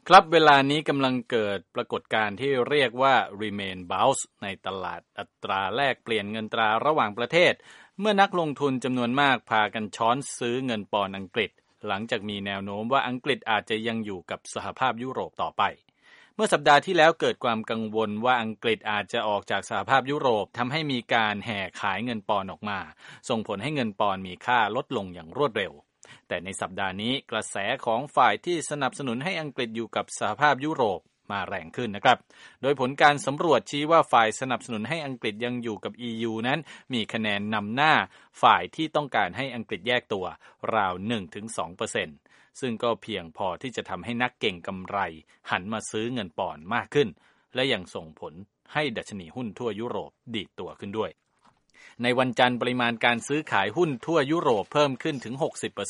ครับเวลานี้กำลังเกิดปรากฏการณ์ที่เรียกว่า Remain Bounce ในตลาดอัตราแลกเปลี่ยนเงินตราระหว่างประเทศเมื่อนักลงทุนจำนวนมากพากันช้อนซื้อเงินปอนด์อังกฤษหลังจากมีแนวโน้มว่าอังกฤษอาจจะยังอยู่กับสหภาพยุโรปต่อไปเมื่อสัปดาห์ที่แล้วเกิดความกังวลว่าอังกฤษอาจจะออกจากสหภาพยุโรปทำให้มีการแห่ขายเงินปอนด์ออกมาส่งผลให้เงินปอนด์มีค่าลดลงอย่างรวดเร็วแต่ในสัปดาห์นี้กระแสของฝ่ายที่สนับสนุนให้อังกฤษอยู่กับสหภาพยุโรปมาแรงขึ้นนะครับโดยผลการสำรวจชี้ว่าฝ่ายสนับสนุนให้อังกฤษยังอยู่กับ EU นั้นมีคะแนนนำหน้าฝ่ายที่ต้องการให้อังกฤษแยกตัวราว 1-2% ซึ่งก็เพียงพอที่จะทำให้นักเก็งกำไรหันมาซื้อเงินปอนด์มากขึ้นและยังส่งผลให้ดัชนีหุ้นทั่วยุโรปดีดตัวขึ้นด้วยในวันจันทร์ปริมาณการซื้อขายหุ้นทั่วยุโรปเพิ่มขึ้นถึง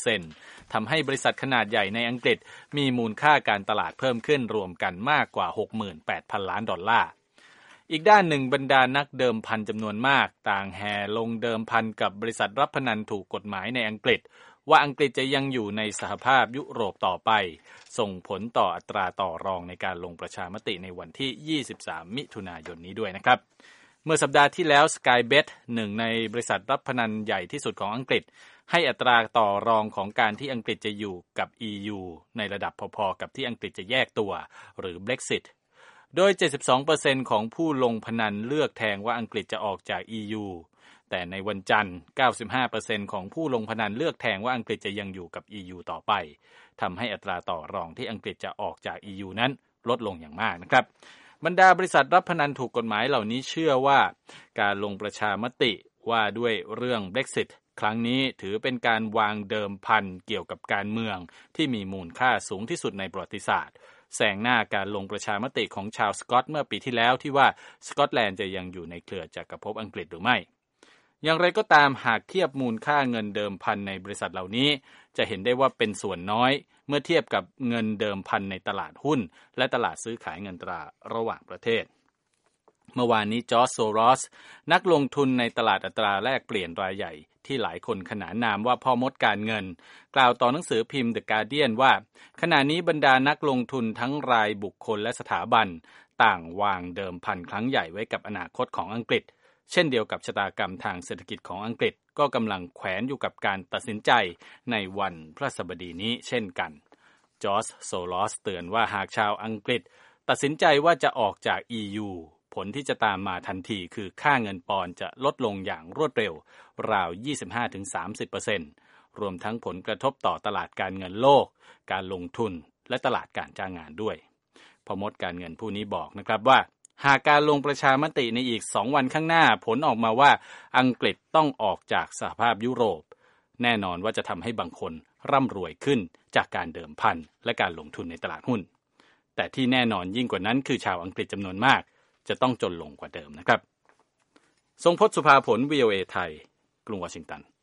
60% ทำให้บริษัทขนาดใหญ่ในอังกฤษมีมูลค่าการตลาดเพิ่มขึ้นรวมกันมากกว่า 68,000 ล้านดอลลาร์อีกด้านหนึ่งบรรดานักเดิมพันจำนวนมากต่างแห่ลงเดิมพันกับบริษัทรับพนันถูกกฎหมายในอังกฤษว่าอังกฤษจะยังอยู่ในสหภาพยุโรปต่อไปส่งผลต่ออัตราต่อรองในการลงประชามติในวันที่23มิถุนายนนี้ด้วยนะครับเมื่อสัปดาห์ที่แล้ว Skybet หนึ่งในบริษัทรับพนันใหญ่ที่สุดของอังกฤษให้อัตราต่อรองของการที่อังกฤษจะอยู่กับ EU ในระดับพอๆกับที่อังกฤษจะแยกตัวหรือ Brexit โดย 72% ของผู้ลงพนันเลือกแทงว่าอังกฤษจะออกจาก EU แต่ในวันจันทร์ 95% ของผู้ลงพนันเลือกแทงว่าอังกฤษจะยังอยู่กับ EU ต่อไปทำให้อัตราต่อรองที่อังกฤษจะออกจาก EU นั้นลดลงอย่างมากนะครับบรรดาบริษัทรับพนันถูกกฎหมายเหล่านี้เชื่อว่าการลงประชามติว่าด้วยเรื่อง Brexit ครั้งนี้ถือเป็นการวางเดิมพันเกี่ยวกับการเมืองที่มีมูลค่าสูงที่สุดในประวัติศาสตร์แซงหน้าการลงประชามติของชาวสกอตเมื่อปีที่แล้วที่ว่าสกอตแลนด์จะยังอยู่ในเครือจักรภพอังกฤษหรือไม่อย่างไรก็ตามหากเทียบมูลค่าเงินเดิมพันในบริษัทเหล่านี้จะเห็นได้ว่าเป็นส่วนน้อยเมื่อเทียบกับเงินเดิมพันในตลาดหุ้นและตลาดซื้อขายเงินตราระหว่างประเทศเมื่อวานนี้จอร์จ โซรอสนักลงทุนในตลาดอัตราแลกเปลี่ยนรายใหญ่ที่หลายคนขนานนามว่าพ่อมดการเงินกล่าวต่อหนังสือพิมพ์ The Guardian ว่าขณะนี้บรรดานักลงทุนทั้งรายบุคคลและสถาบันต่างวางเดิมพันครั้งใหญ่ไว้กับอนาคตของอังกฤษเช่นเดียวกับชะตากรรมทางเศรษฐกิจของอังกฤษก็กำลังแขวนอยู่กับการตัดสินใจในวันพฤหัสบดีนี้เช่นกันจอร์จ โซรอสเตือนว่าหากชาวอังกฤษตัดสินใจว่าจะออกจาก EU ผลที่จะตามมาทันทีคือค่าเงินปอนด์จะลดลงอย่างรวดเร็วราว 25-30% รวมทั้งผลกระทบต่อตลาดการเงินโลกการลงทุนและตลาดการจ้างงานด้วยพ่อมดการเงินผู้นี้บอกนะครับว่าหากการลงประชามติในอีก2วันข้างหน้าผลออกมาว่าอังกฤษต้องออกจากสหภาพยุโรปแน่นอนว่าจะทำให้บางคนร่ำรวยขึ้นจากการเดิมพันและการลงทุนในตลาดหุ้นแต่ที่แน่นอนยิ่งกว่านั้นคือชาวอังกฤษจำนวนมากจะต้องจนลงกว่าเดิมนะครับทรงพจน์ สุภาผล VOA ไทยกรุงวอชิงตัน